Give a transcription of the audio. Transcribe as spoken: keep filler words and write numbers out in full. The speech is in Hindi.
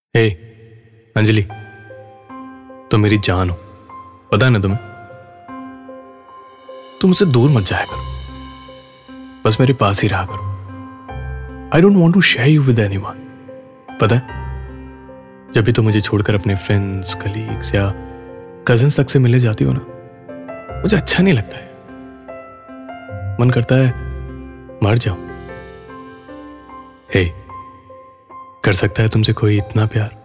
हे अंजलि, तुम मेरी जान हो, पता है ना तुम्हें। तुम मुझसे दूर मत जाया करो, बस मेरे पास ही रहा करो। I don't want to share you with anyone. पता है, जब भी तुम मुझे छोड़कर अपने फ्रेंड्स, कलीग्स या कजिन्स तक से मिलने जाती हो ना, मुझे अच्छा नहीं लगता है। मन करता है मर जाऊं। हे, कर सकता है तुमसे कोई इतना प्यार?